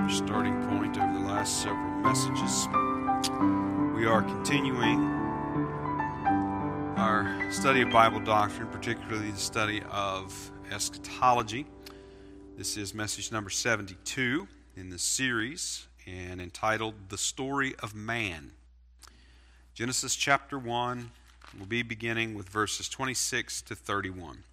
Starting point over the last several messages. We are continuing our study of Bible doctrine, particularly the study of eschatology. This is message number 72 in the series and entitled The Story of Man. Genesis chapter 1 will be beginning with verses 26 to 31.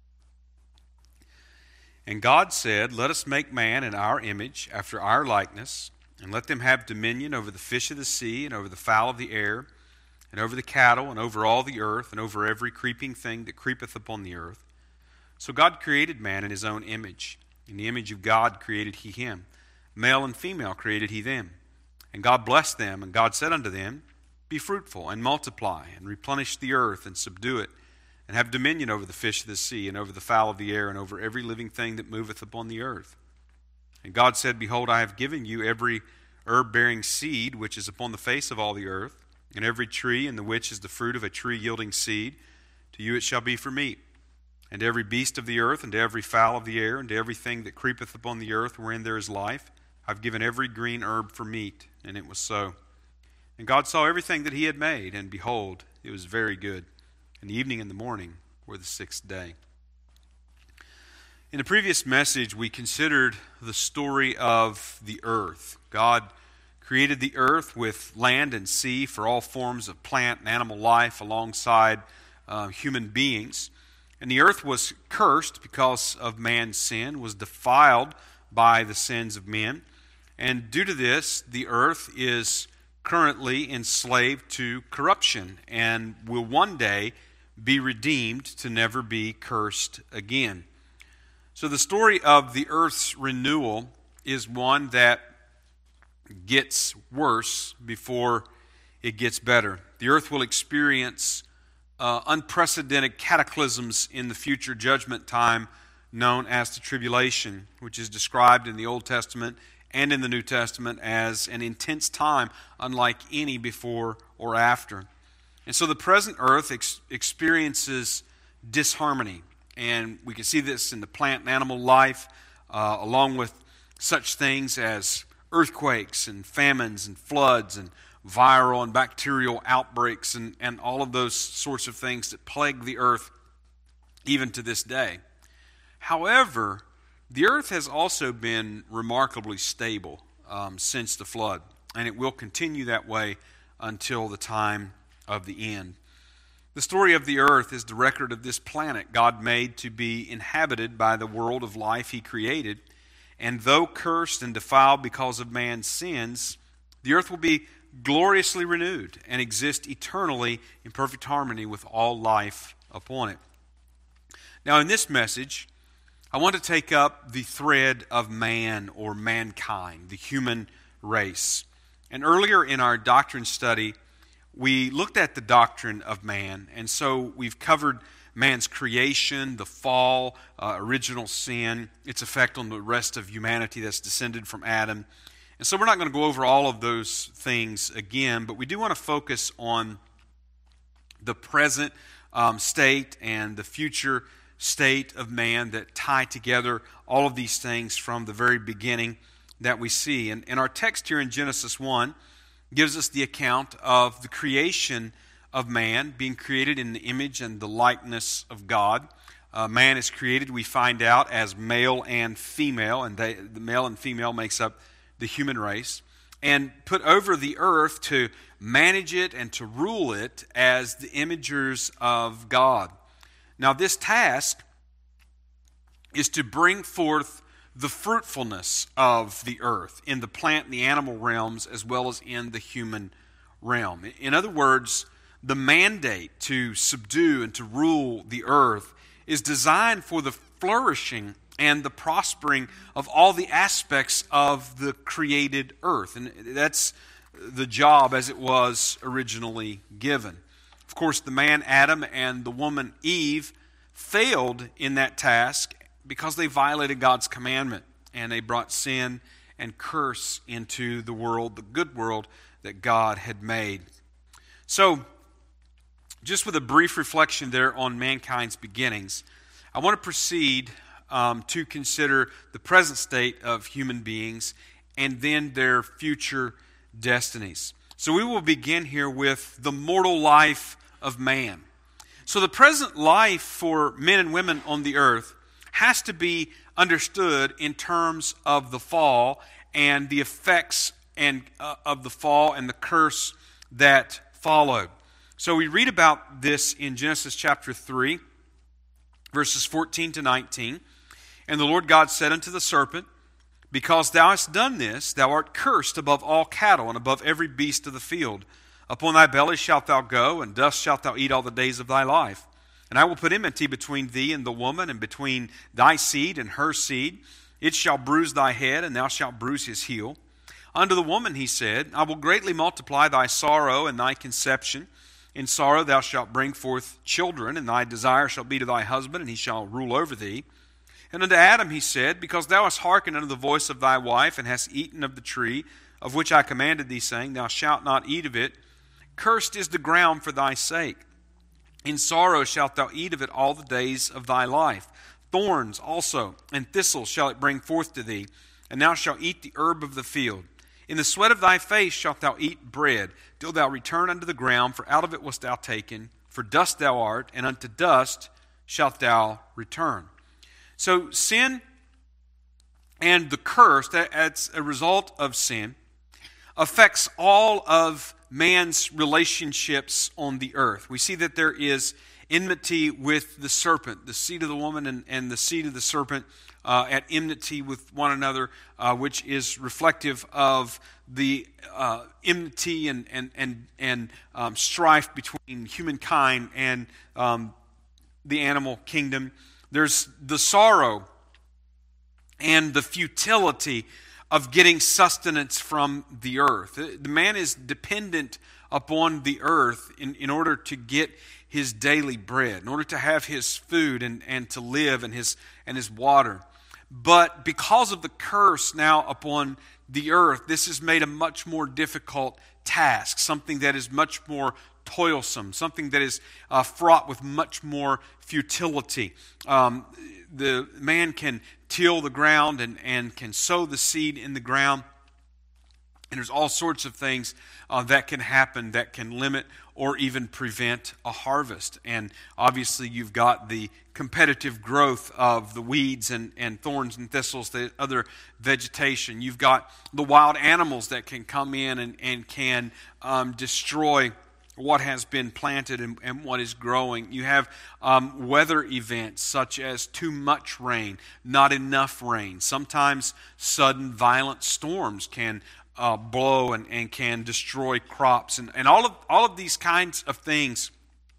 And God said, "Let us make man in our image, after our likeness, and let them have dominion over the fish of the sea, and over the fowl of the air, and over the cattle, and over all the earth, and over every creeping thing that creepeth upon the earth." So God created man in his own image. In the image of God created he him. Male and female created he them. And God blessed them, and God said unto them, "Be fruitful, and multiply, and replenish the earth, and subdue it, and have dominion over the fish of the sea, and over the fowl of the air, and over every living thing that moveth upon the earth." And God said, "Behold, I have given you every herb-bearing seed which is upon the face of all the earth, and every tree in the which is the fruit of a tree yielding seed. To you it shall be for meat. And to every beast of the earth, and to every fowl of the air, and to everything that creepeth upon the earth wherein there is life, I have given every green herb for meat." And it was so. And God saw everything that he had made, and behold, it was very good. And the evening and the morning were the sixth day. In the previous message, we considered the story of the earth. God created the earth with land and sea for all forms of plant and animal life alongside human beings. And the earth was cursed because of man's sin, was defiled by the sins of men. And due to this, the earth is currently enslaved to corruption and will one day be redeemed to never be cursed again. So the story of the earth's renewal is one that gets worse before it gets better. The earth will experience unprecedented cataclysms in the future judgment time known as the tribulation, which is described in the Old Testament and in the New Testament as an intense time unlike any before or after. And so the present earth experiences disharmony, and we can see this in the plant and animal life, along with such things as earthquakes and famines and floods and viral and bacterial outbreaks and all of those sorts of things that plague the earth even to this day. However, the earth has also been remarkably stable since the flood, and it will continue that way until the time of the end. The story of the earth is the record of this planet God made to be inhabited by the world of life he created. And though cursed and defiled because of man's sins, the earth will be gloriously renewed and exist eternally in perfect harmony with all life upon it. Now in this message, I want to take up the thread of man or mankind, the human race. And earlier in our doctrine study, we looked at the doctrine of man, and so we've covered man's creation, the fall, original sin, its effect on the rest of humanity that's descended from Adam. And so we're not going to go over all of those things again, but we do want to focus on the present state and the future state of man that tie together all of these things from the very beginning that we see. And our text here in Genesis 1 gives us the account of the creation of man, being created in the image and the likeness of God. Man is created, we find out, as male and female, and the male and female makes up the human race, and put over the earth to manage it and to rule it as the imagers of God. Now this task is to bring forth the fruitfulness of the earth in the plant and the animal realms as well as in the human realm. In other words, the mandate to subdue and to rule the earth is designed for the flourishing and the prospering of all the aspects of the created earth. And that's the job as it was originally given. Of course, the man Adam and the woman Eve failed in that task because they violated God's commandment and they brought sin and curse into the world, the good world that God had made. So, just with a brief reflection there on mankind's beginnings, I want to proceed to consider the present state of human beings and then their future destinies. So we will begin here with the mortal life of man. So the present life for men and women on the earth has to be understood in terms of the fall and the effects of the fall and the curse that followed. So we read about this in Genesis chapter 3, verses 14 to 19. And the Lord God said unto the serpent, Because thou hast done this, thou art cursed above all cattle and above every beast of the field. Upon thy belly shalt thou go, and dust shalt thou eat all the days of thy life. And I will put enmity between thee and the woman, and between thy seed and her seed. It shall bruise thy head, and thou shalt bruise his heel. Unto the woman he said, I will greatly multiply thy sorrow and thy conception. In sorrow thou shalt bring forth children, and thy desire shall be to thy husband, and he shall rule over thee. And unto Adam he said, Because thou hast hearkened unto the voice of thy wife, and hast eaten of the tree, of which I commanded thee, saying, Thou shalt not eat of it, cursed is the ground for thy sake. In sorrow shalt thou eat of it all the days of thy life. Thorns also and thistles shall it bring forth to thee, and thou shalt eat the herb of the field. In the sweat of thy face shalt thou eat bread, till thou return unto the ground, for out of it wast thou taken. For dust thou art, and unto dust shalt thou return. So sin and the curse, that's a result of sin, affects all of man's relationships on the earth. We see that there is enmity with the serpent, the seed of the woman and the seed of the serpent at enmity with one another, which is reflective of the enmity and strife between humankind and the animal kingdom. There's the sorrow and the futility of getting sustenance from the earth. The man is dependent upon the earth in order to get his daily bread, in order to have his food and to live and his water. But because of the curse now upon the earth, this has made a much more difficult task, something that is much more toilsome, something that is fraught with much more futility. The man can till the ground and can sow the seed in the ground. And there's all sorts of things that can happen that can limit or even prevent a harvest. And obviously you've got the competitive growth of the weeds and thorns and thistles, the other vegetation. You've got the wild animals that can come in and can destroy what has been planted and what is growing. You have weather events such as too much rain, not enough rain. Sometimes sudden violent storms can blow and can destroy crops. And all of these kinds of things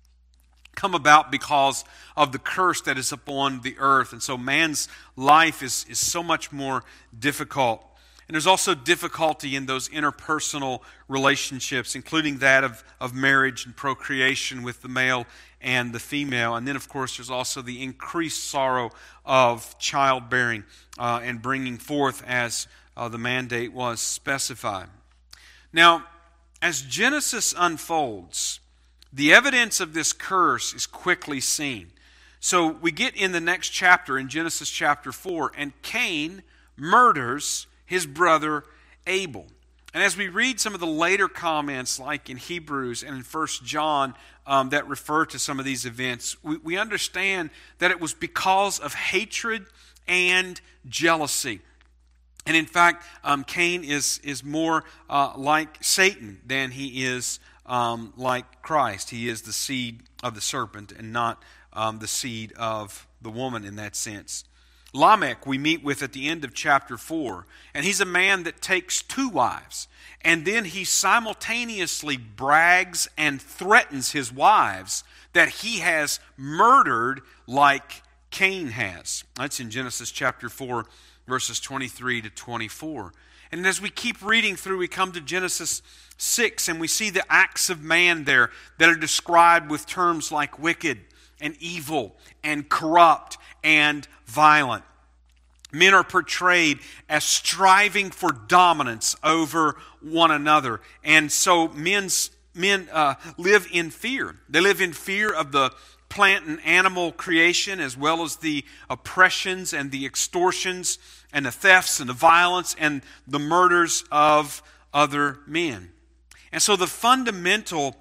come about because of the curse that is upon the earth. And so man's life is so much more difficult. And there's also difficulty in those interpersonal relationships, including that of marriage and procreation with the male and the female. And then, of course, there's also the increased sorrow of childbearing and bringing forth as the mandate was specified. Now, as Genesis unfolds, the evidence of this curse is quickly seen. So we get in the next chapter, in Genesis chapter 4, and Cain murders his brother Abel. And as we read some of the later comments, like in Hebrews and in 1 John, that refer to some of these events, we understand that it was because of hatred and jealousy. And in fact, Cain is more like Satan than he is like Christ. He is the seed of the serpent and not the seed of the woman in that sense. Lamech we meet with at the end of chapter 4, and he's a man that takes 2 wives, and then he simultaneously brags and threatens his wives that he has murdered like Cain has. That's in Genesis chapter 4, verses 23 to 24. And as we keep reading through, we come to Genesis 6, and we see the acts of man there that are described with terms like wicked and evil and corrupt and violent. Men are portrayed as striving for dominance over one another. And so men live in fear. They live in fear of the plant and animal creation, as well as the oppressions and the extortions and the thefts and the violence and the murders of other men. And so the fundamental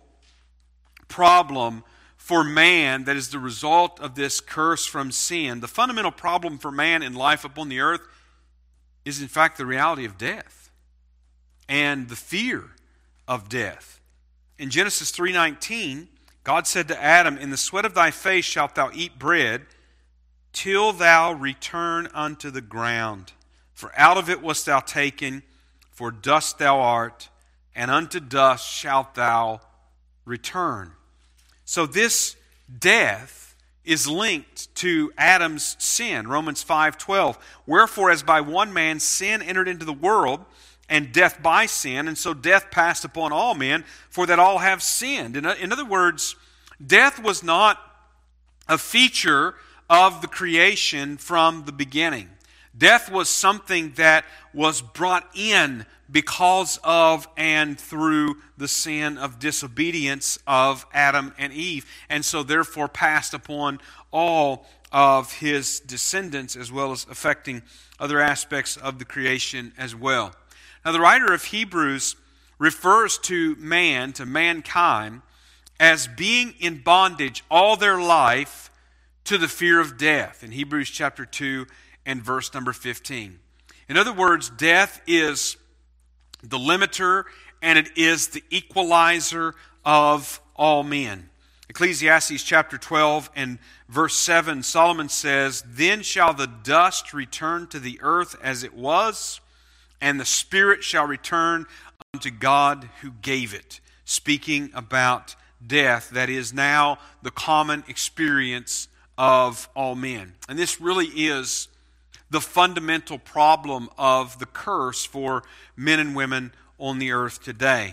problem for man that is the result of this curse from sin, the fundamental problem for man in life upon the earth is in fact the reality of death and the fear of death. In Genesis 3:19, God said to Adam, "In the sweat of thy face shalt thou eat bread, till thou return unto the ground. For out of it wast thou taken, for dust thou art, and unto dust shalt thou return." So this death is linked to Adam's sin. Romans 5:12, "Wherefore as by one man sin entered into the world, and death by sin, and so death passed upon all men, for that all have sinned." In other words, death was not a feature of the creation from the beginning. Death was something that was brought in because of and through the sin of disobedience of Adam and Eve, and so therefore passed upon all of his descendants, as well as affecting other aspects of the creation as well. Now, the writer of Hebrews refers to man, to mankind, as being in bondage all their life to the fear of death in Hebrews chapter 2 and verse number 15. In other words, death is the limiter and it is the equalizer of all men. Ecclesiastes chapter 12 and verse 7, Solomon says, "Then shall the dust return to the earth as it was, and the spirit shall return unto God who gave it." Speaking about death, that is now the common experience of all men. And this really is the fundamental problem of the curse for men and women on the earth today.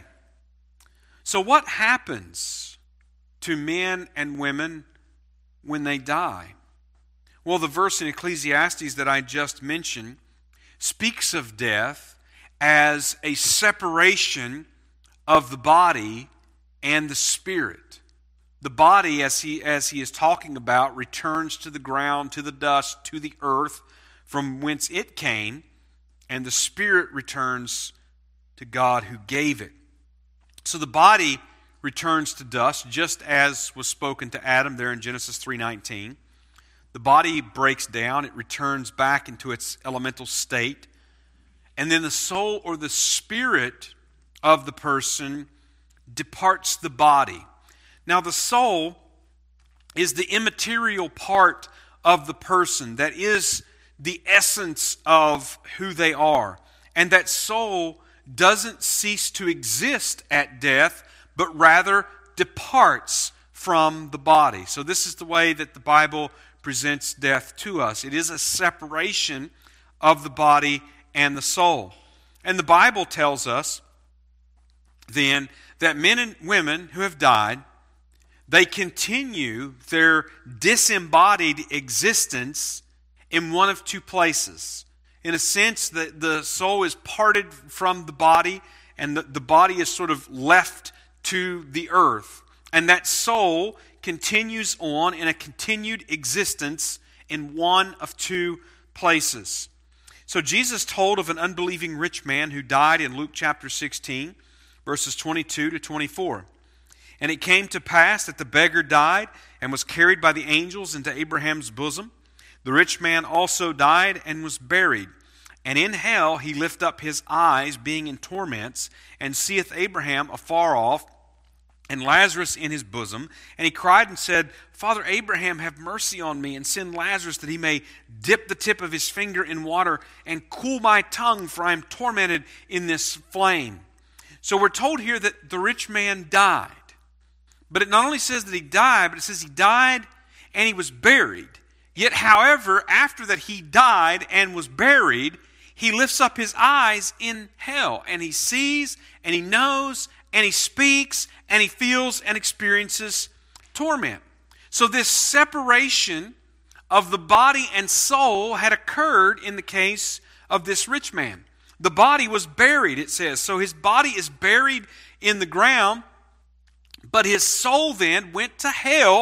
So what happens to men and women when they die? Well, the verse in Ecclesiastes that I just mentioned speaks of death as a separation of the body and the spirit. The body, as he is talking about, returns to the ground, to the dust, to the earth from whence it came, and the spirit returns to God who gave it. So the body returns to dust, just as was spoken to Adam there in Genesis 3:19. The body breaks down, it returns back into its elemental state, and then the soul or the spirit of the person departs the body. Now the soul is the immaterial part of the person, that is the essence of who they are. And that soul doesn't cease to exist at death, but rather departs from the body. So this is the way that the Bible presents death to us. It is a separation of the body and the soul. And the Bible tells us then that men and women who have died, they continue their disembodied existence in one of two places. In a sense, the soul is parted from the body, and the body is sort of left to the earth. And that soul continues on in a continued existence in one of two places. So Jesus told of an unbelieving rich man who died in Luke chapter 16, verses 22 to 24. "And it came to pass that the beggar died and was carried by the angels into Abraham's bosom. The rich man also died and was buried. And in hell he lift up his eyes, being in torments, and seeth Abraham afar off, and Lazarus in his bosom. And he cried and said, Father Abraham, have mercy on me, and send Lazarus that he may dip the tip of his finger in water and cool my tongue, for I am tormented in this flame." So we're told here that the rich man died. But it not only says that he died, but it says he died and he was buried. Yet, however, after that he died and was buried, he lifts up his eyes in hell, and he sees, and he knows, and he speaks, and he feels and experiences torment. So this separation of the body and soul had occurred in the case of this rich man. The body was buried, it says. So his body is buried in the ground, but his soul then went to hell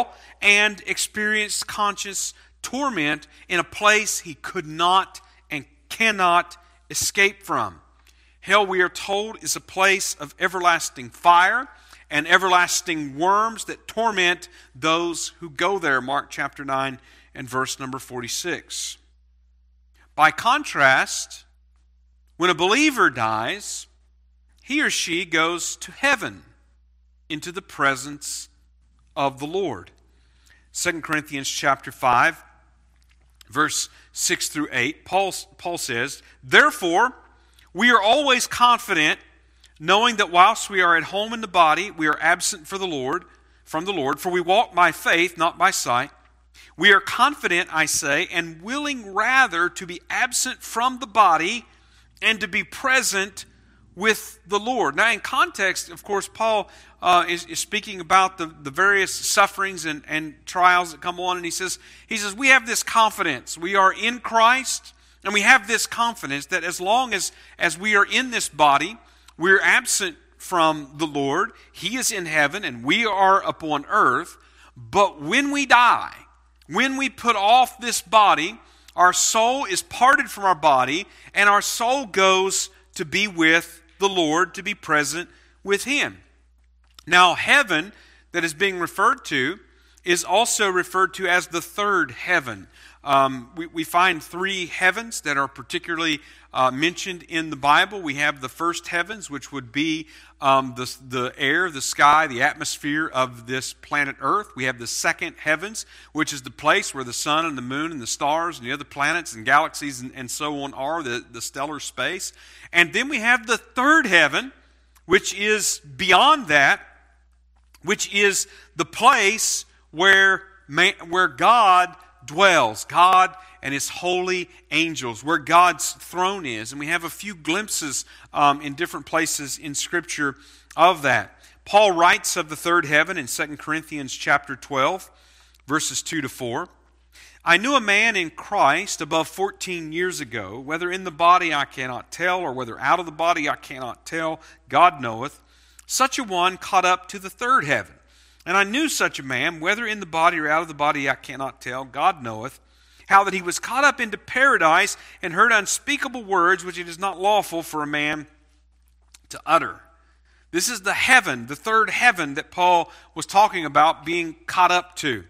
and experienced conscious torment in a place he could not and cannot escape from. Hell, we are told, is a place of everlasting fire and everlasting worms that torment those who go there. Mark chapter 9 and verse number 46. By contrast, when a believer dies, he or she goes to heaven, into the presence of the Lord. 2 Corinthians chapter 5, verse 6 through 8, Paul says, "Therefore, we are always confident, knowing that whilst we are at home in the body, we are absent from the Lord, for we walk by faith, not by sight. We are confident, I say, and willing rather to be absent from the body and to be present with the Lord." Now, in context, of course, Paul is speaking about the various sufferings and trials that come on, and he says, we have this confidence. We are in Christ, and we have this confidence that as long as we are in this body, we're absent from the Lord. He is in heaven, and we are upon earth. But when we die, when we put off this body, our soul is parted from our body, and our soul goes to be with the Lord, to be present with Him. Now, heaven that is being referred to is also referred to as the third heaven. We find three heavens that are particularly mentioned in the Bible. We have the first heavens, which would be the air, the sky, the atmosphere of this planet Earth. We have the second heavens, which is the place where the sun and the moon and the stars and the other planets and galaxies and so on are, the stellar space. And then we have the third heaven, which is beyond that, which is the place where God dwells, God and His holy angels, where God's throne is. And we have a few glimpses in different places in Scripture of that. Paul writes of the third heaven in 2 Corinthians chapter 12, verses 2 to 4. "I knew a man in Christ above 14 years ago, whether in the body I cannot tell, or whether out of the body I cannot tell, God knoweth, such a one caught up to the third heaven. And I knew such a man, whether in the body or out of the body I cannot tell, God knoweth, how that he was caught up into paradise and heard unspeakable words which it is not lawful for a man to utter." This is the heaven, the third heaven that Paul was talking about being caught up to.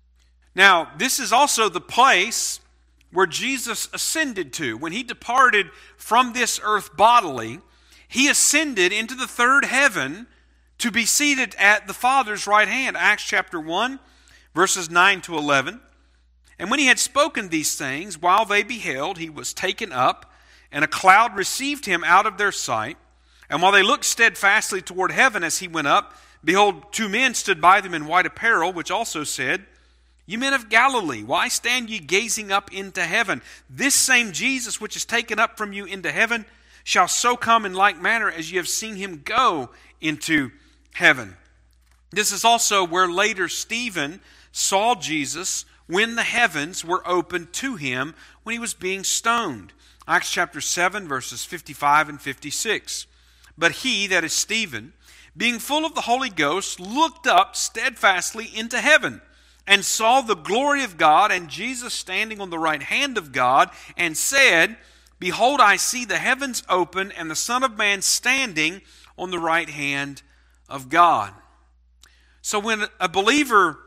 Now, this is also the place where Jesus ascended to. When He departed from this earth bodily, He ascended into the third heaven to be seated at the Father's right hand. Acts chapter 1, verses 9 to 11. "And when He had spoken these things, while they beheld, He was taken up, and a cloud received Him out of their sight. And while they looked steadfastly toward heaven as He went up, behold, two men stood by them in white apparel, which also said, Ye men of Galilee, why stand ye gazing up into heaven? This same Jesus which is taken up from you into heaven shall so come in like manner as ye have seen Him go into heaven." This is also where later Stephen saw Jesus when the heavens were opened to him when he was being stoned. Acts chapter 7, verses 55 and 56. "But he," that is Stephen, "being full of the Holy Ghost, looked up steadfastly into heaven, and saw the glory of God, and Jesus standing on the right hand of God, and said, Behold, I see the heavens open, and the Son of Man standing on the right hand of God." So when a believer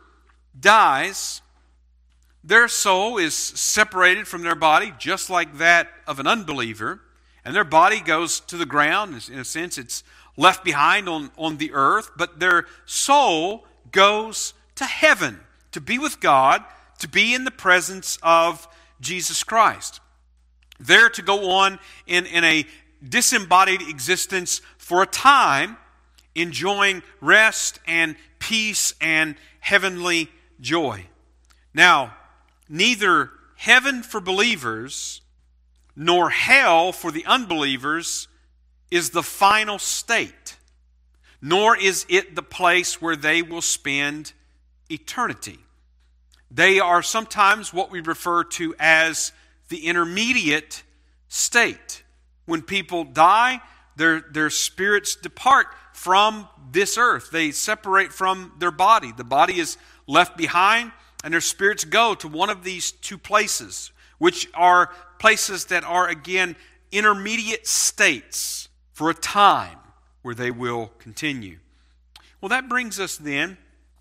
dies, their soul is separated from their body, just like that of an unbeliever, and their body goes to the ground. In a sense, it's left behind on the earth, but their soul goes to heaven, to be with God, to be in the presence of Jesus Christ. There to go on in a disembodied existence for a time, enjoying rest and peace and heavenly joy. Now, neither heaven for believers nor hell for the unbelievers is the final state, nor is it the place where they will spend eternity. They are sometimes what we refer to as the intermediate state. When people die, their spirits depart from this earth. They separate from their body. The body is left behind, and their spirits go to one of these two places, which are places that are, again, intermediate states for a time where they will continue. Well, that brings us then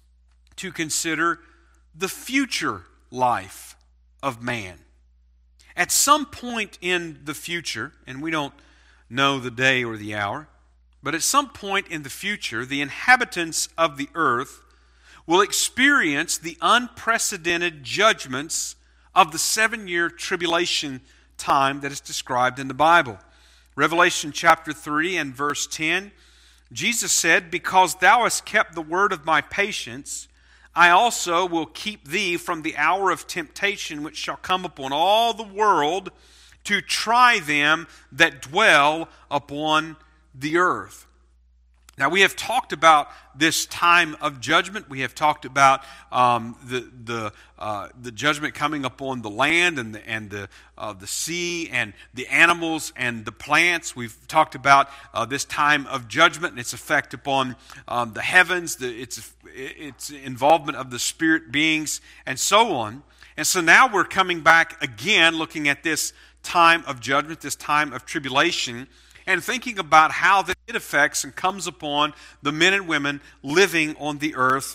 to consider the future life of man. At some point in the future, and we don't know the day or the hour, but at some point in the future, the inhabitants of the earth will experience the unprecedented judgments of the 7-year tribulation time that is described in the Bible. Revelation chapter 3 and verse 10, Jesus said, "Because thou hast kept the word of my patience, I also will keep thee from the hour of temptation which shall come upon all the world to try them that dwell upon the earth." Now, we have talked about this time of judgment. We have talked about the judgment coming upon the land and the sea and the animals and the plants. We've talked about this time of judgment and its effect upon the heavens, its involvement of the spirit beings, and so on. And so now we're coming back again, looking at this time of judgment, this time of tribulation, and thinking about how that it affects and comes upon the men and women living on the earth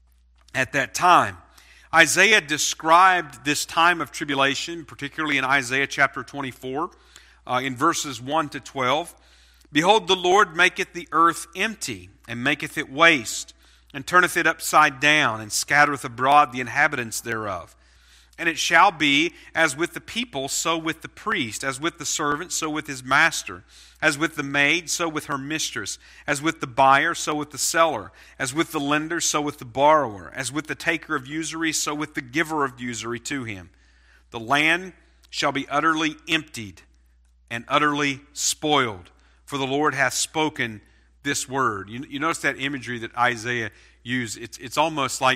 at that time. Isaiah described this time of tribulation, particularly in Isaiah chapter 24, in verses 1 to 12. "Behold, the Lord maketh the earth empty, and maketh it waste, and turneth it upside down, and scattereth abroad the inhabitants thereof. And it shall be as with the people, so with the priest, as with the servant, so with his master, as with the maid, so with her mistress, as with the buyer, so with the seller, as with the lender, so with the borrower, as with the taker of usury, so with the giver of usury to him. The land shall be utterly emptied and utterly spoiled, for the Lord hath spoken this word." You notice that imagery that Isaiah used. It's almost like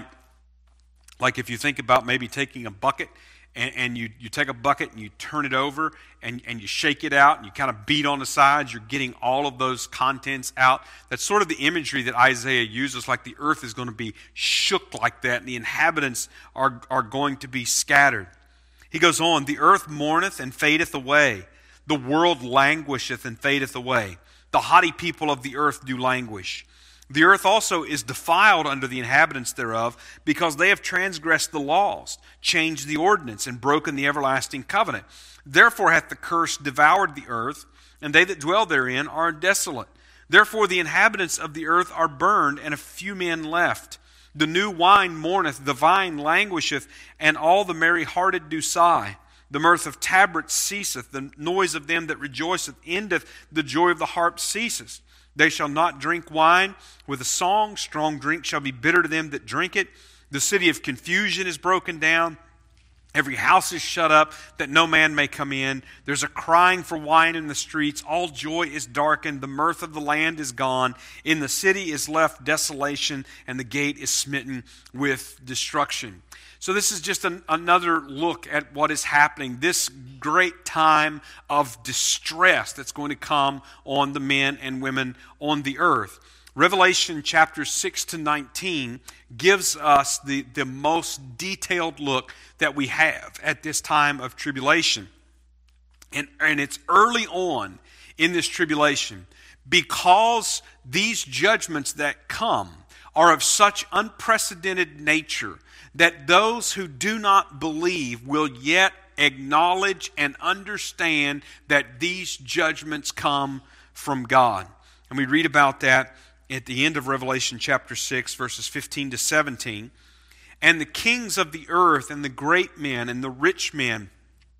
if you think about maybe taking a bucket and you take a bucket and you turn it over and you shake it out and you kind of beat on the sides, you're getting all of those contents out. That's sort of the imagery that Isaiah uses, like the earth is going to be shook like that and the inhabitants are going to be scattered. He goes on, "The earth mourneth and fadeth away. The world languisheth and fadeth away. The haughty people of the earth do languish. The earth also is defiled under the inhabitants thereof, because they have transgressed the laws, changed the ordinance, and broken the everlasting covenant. Therefore hath the curse devoured the earth, and they that dwell therein are desolate. Therefore the inhabitants of the earth are burned, and a few men left. The new wine mourneth, the vine languisheth, and all the merry-hearted do sigh. The mirth of tabrets ceaseth, the noise of them that rejoiceth endeth, the joy of the harp ceaseth. They shall not drink wine with a song. Strong drink shall be bitter to them that drink it. The city of confusion is broken down. Every house is shut up, that no man may come in. There's a crying for wine in the streets. All joy is darkened. The mirth of the land is gone. In the city is left desolation, and the gate is smitten with destruction." So this is just another look at what is happening, this great time of distress that's going to come on the men and women on the earth. Revelation chapters 6 to 19 gives us the most detailed look that we have at this time of tribulation. And it's early on in this tribulation, because these judgments that come are of such unprecedented nature that those who do not believe will yet acknowledge and understand that these judgments come from God. And we read about that at the end of Revelation chapter 6, verses 15 to 17. "And the kings of the earth, and the great men, and the rich men,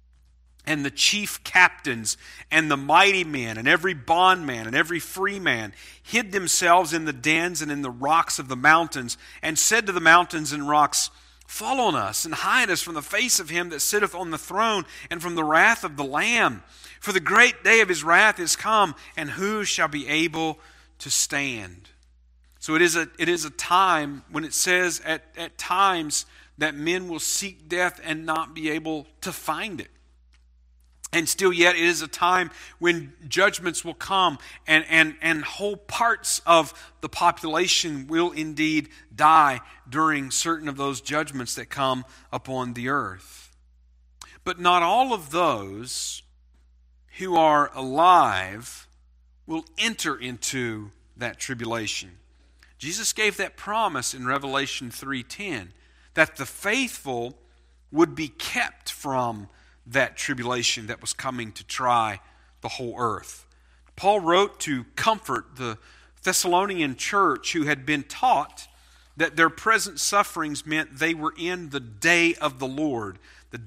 and the chief captains, and the mighty men, and every bondman, and every free man, hid themselves in the dens and in the rocks of the mountains, and said to the mountains and rocks, Fall on us, and hide us from the face of him that sitteth on the throne, and from the wrath of the Lamb. For the great day of his wrath is come, and who shall be able to stand?" So it is a time when it says at times that men will seek death and not be able to find it. And still yet it is a time when judgments will come and whole parts of the population will indeed die during certain of those judgments that come upon the earth. But not all of those who are alive will enter into that tribulation. Jesus gave that promise in Revelation 3:10 that the faithful would be kept from that tribulation that was coming to try the whole earth. Paul wrote to comfort the Thessalonian church who had been taught that their present sufferings meant they were in the day of the Lord,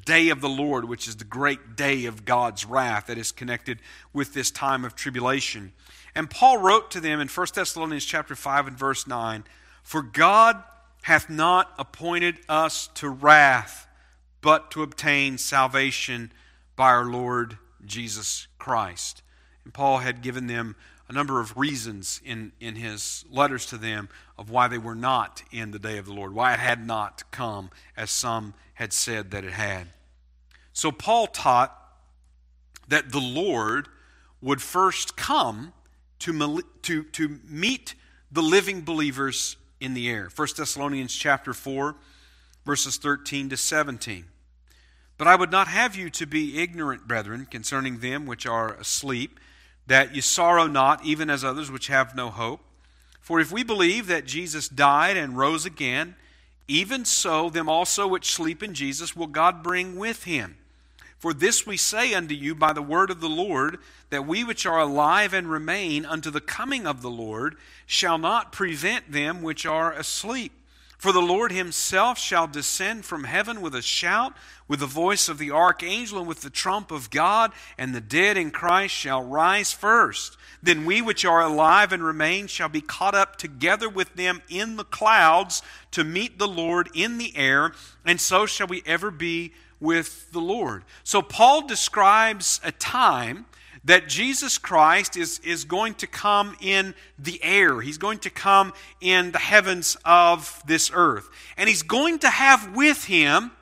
which is the great day of God's wrath that is connected with this time of tribulation. And Paul wrote to them in 1 Thessalonians chapter 5 and verse 9, "For God hath not appointed us to wrath, but to obtain salvation by our Lord Jesus Christ." And Paul had given them a number of reasons in his letters to them of why they were not in the day of the Lord, why it had not come as some had said that it had. So Paul taught that the Lord would first come to meet the living believers in the air. 1 Thessalonians chapter 4, verses 13 to 17. "But I would not have you to be ignorant, brethren, concerning them which are asleep, that ye sorrow not, even as others which have no hope. For if we believe that Jesus died and rose again, even so them also which sleep in Jesus will God bring with him. For this we say unto you by the word of the Lord, that we which are alive and remain unto the coming of the Lord shall not prevent them which are asleep. For the Lord himself shall descend from heaven with a shout, with the voice of the archangel, and with the trump of God, and the dead in Christ shall rise first. Then we which are alive and remain shall be caught up together with them in the clouds to meet the Lord in the air, and so shall we ever be with the Lord." So Paul describes a time that Jesus Christ is going to come in the air. He's going to come in the heavens of this earth. And he's going to have with him,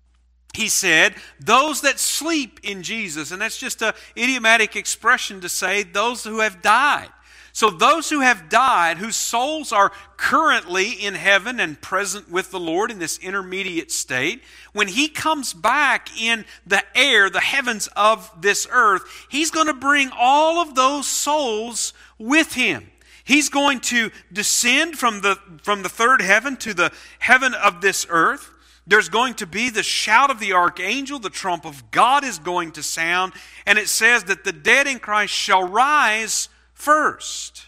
he said, those that sleep in Jesus. And that's just an idiomatic expression to say those who have died. So those who have died, whose souls are currently in heaven and present with the Lord in this intermediate state, when he comes back in the air, the heavens of this earth, he's going to bring all of those souls with him. He's going to descend from the third heaven to the heaven of this earth. There's going to be the shout of the archangel, the trump of God is going to sound, and it says that the dead in Christ shall rise first.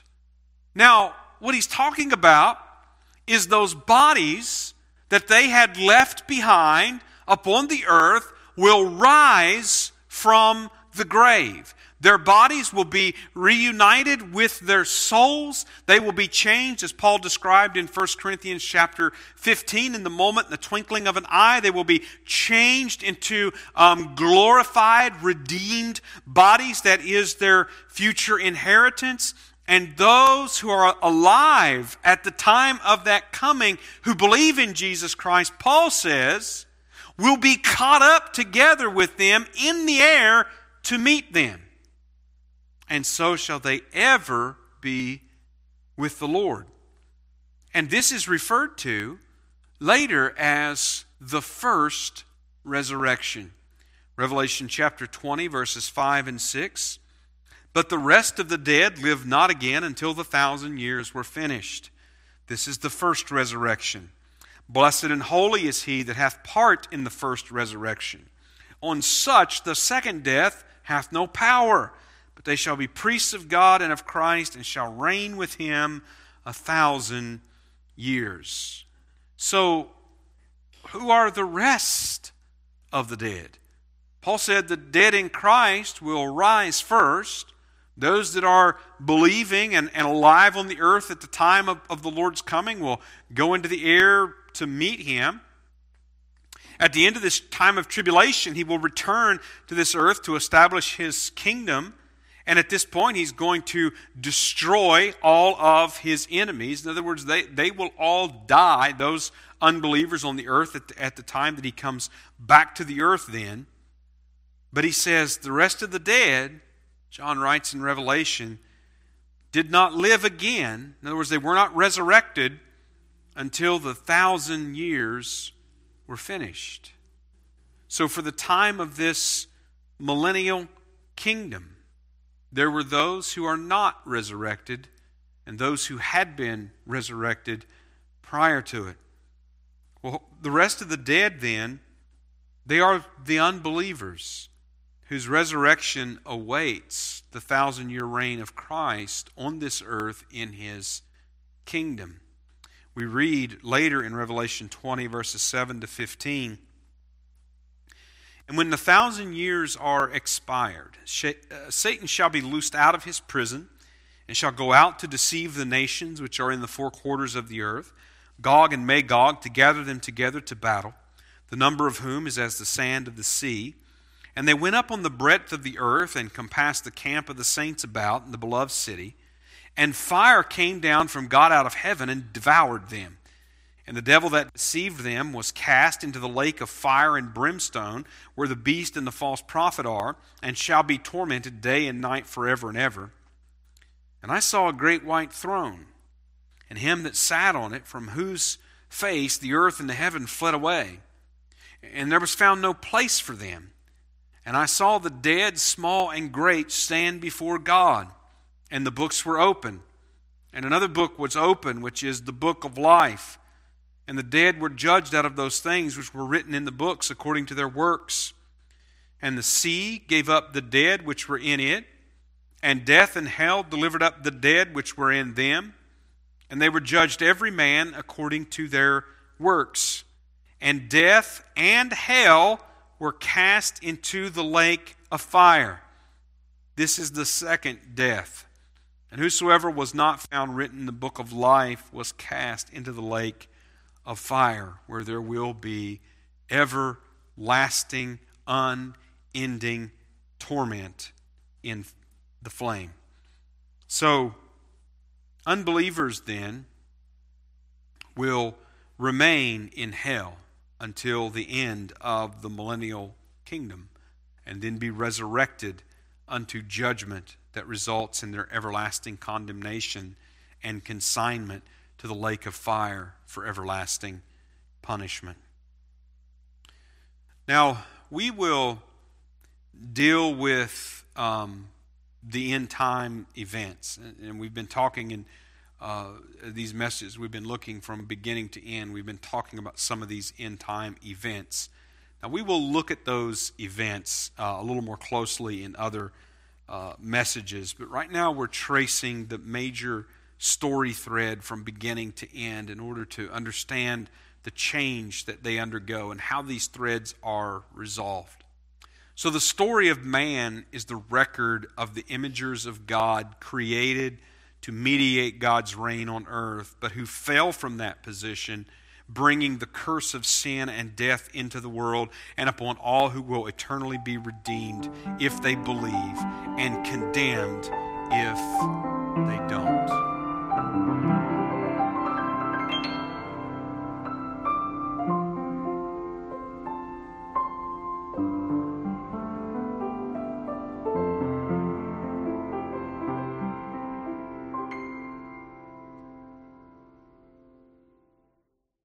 Now, what he's talking about is those bodies that they had left behind upon the earth will rise from the grave. Their bodies will be reunited with their souls. They will be changed, as Paul described in 1 Corinthians chapter 15. In the moment, in the twinkling of an eye, they will be changed into glorified, redeemed bodies. That is their future inheritance. And those who are alive at the time of that coming, who believe in Jesus Christ, Paul says, will be caught up together with them in the air to meet them. And so shall they ever be with the Lord. And this is referred to later as the first resurrection. Revelation chapter 20, verses 5 and 6. "But the rest of the dead live not again until the 1,000 years were finished. This is the first resurrection. Blessed and holy is he that hath part in the first resurrection. On such the second death hath no power, but they shall be priests of God and of Christ, and shall reign with him 1,000 years. So, who are the rest of the dead? Paul said the dead in Christ will rise first. Those that are believing and alive on the earth at the time of the Lord's coming will go into the air to meet him. At the end of this time of tribulation, he will return to this earth to establish his kingdom. And at this point, he's going to destroy all of his enemies. In other words, they will all die, those unbelievers on the earth at the time that he comes back to the earth then. But he says the rest of the dead, John writes in Revelation, did not live again. In other words, they were not resurrected until the 1,000 years were finished. So for the time of this millennial kingdom, there were those who are not resurrected and those who had been resurrected prior to it. Well, the rest of the dead then, they are the unbelievers whose resurrection awaits the 1,000-year reign of Christ on this earth in His kingdom. We read later in Revelation 20, verses 7 to 15, "And when the 1,000 years are expired, Satan shall be loosed out of his prison, and shall go out to deceive the nations which are in the four quarters of the earth, Gog and Magog, to gather them together to battle, the number of whom is as the sand of the sea. And they went up on the breadth of the earth, and compassed the camp of the saints about in the beloved city. And fire came down from God out of heaven, and devoured them. And the devil that deceived them was cast into the lake of fire and brimstone, where the beast and the false prophet are, and shall be tormented day and night forever and ever. And I saw a great white throne, and him that sat on it, from whose face the earth and the heaven fled away. And there was found no place for them. And I saw the dead, small and great, stand before God, and the books were open. And another book was open, which is the book of life. And the dead were judged out of those things which were written in the books according to their works. And the sea gave up the dead which were in it, and death and hell delivered up the dead which were in them. And they were judged every man according to their works. And death and hell were cast into the lake of fire. This is the second death. And whosoever was not found written in the book of life was cast into the lake of fire, where there will be everlasting, unending torment in the flame. So, unbelievers then will remain in hell until the end of the millennial kingdom, and then be resurrected unto judgment that results in their everlasting condemnation and consignment to the lake of fire for everlasting punishment. Now, we will deal with the end time events, and we've been talking in these messages, we've been looking from beginning to end. We've been talking about some of these end time events. Now, we will look at those events a little more closely in other messages, but right now we're tracing the major story thread from beginning to end in order to understand the change that they undergo and how these threads are resolved. So the story of man is the record of the imagers of God created to mediate God's reign on earth, but who fell from that position, bringing the curse of sin and death into the world and upon all who will eternally be redeemed if they believe, and condemned if they don't.